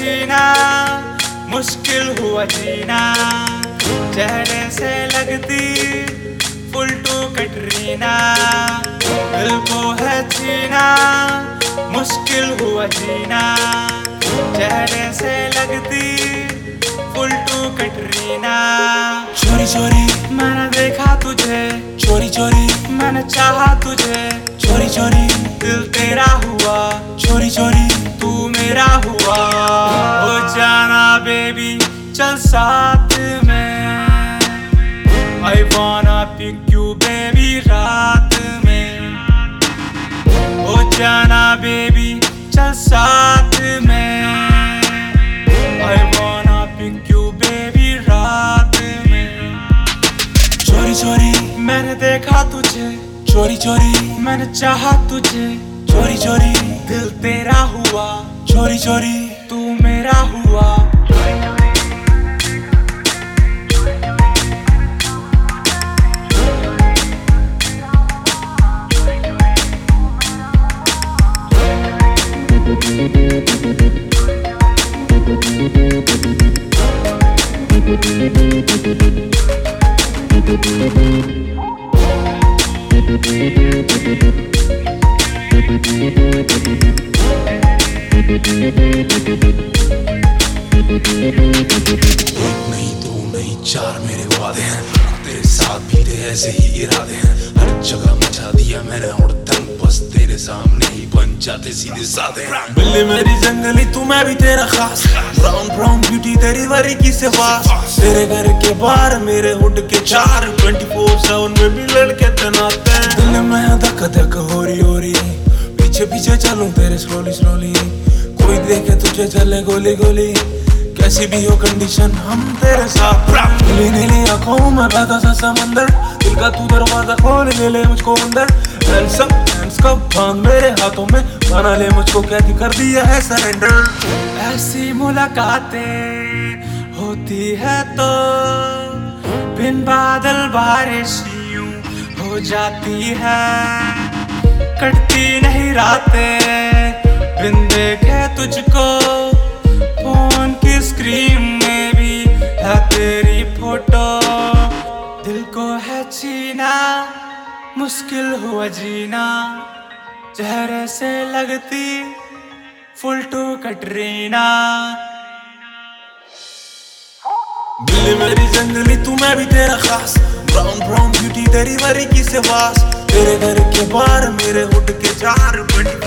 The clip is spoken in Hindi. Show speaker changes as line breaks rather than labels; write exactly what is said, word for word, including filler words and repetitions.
हसीना, मुश्किल हुआ जीना, चेहरे से लगती फुल टू कटरीना, दिल को है छीना, मुश्किल हुआ जीना, चेहरे से लगती फुल टू कटरीना। चोरी चोरी मैंने देखा तुझे, चोरी चोरी मैंने चाहा तुझे, चोरी चोरी दिल तेरा हुआ, चोरी चोरी तू मेरा हुआ। हो जाना बेबी चल साथ में, I wanna pick you baby रात में। हो जाना बेबी चल साथ में, I wanna pick you baby रात में। चोरी चोरी मैंने देखा तुझे, चोरी चोरी मैंने चाहा तुझे, चोरी चोरी दिल तेरा हुआ, चोरी चोरी तू मेरा हुआ।
नहीं दो नहीं चार मेरे वादे हैं, तेरे साथ भी थे ऐसे ही इरादे हैं। हर जगह मचा दिया मैंने और तंग, बस तेरे सामने ही बन जाते सीधे साधे। बिल्ली मेरी जंगली तू मैं भी तेरा खास, ब्राउन ब्राउन ब्यूटी तेरी वरी की से पास। तेरे घर के बाहर मेरे हुड के चार, ट्वेंटी फोर सेवन में भी लड़के तैनात हैं। दिल में धक धक हो रही हो रही, पीछे पीछे चलूं तेरे स्लोली स्लोली, कोई देखे तुझे चले गोली गोली। कैसी भी हो कंडीशन हम तेरे साथ, नीली नीली आंखों में बहता सा समंदर, दिल का तू दरवाजा खोल ले ले मुझको अंदर। हैंड्स अप हैंड्स कप बांध मेरे हाथों में, बना ले मुझको कैदी कर दिया है सरेंडर।
ऐसी मुलाकातें होती है तो बिन बादल बारिश यूं हो जाती है, कटती नहीं रातें बिन देखे तुझको, फोन की स्क्रीन में भी है तेरी फोटो। दिल को है छीना, मुश्किल हुआ जीना, चेहरे से लगती फुल टू कटरीना।
बिल्ली मेरी जंगली तू मैं भी तेरा खास, ब्राउन ब्राउन ब्यूटी तेरी वरी की से पास। तेरे घर के बाहर मेरे हुड के चार,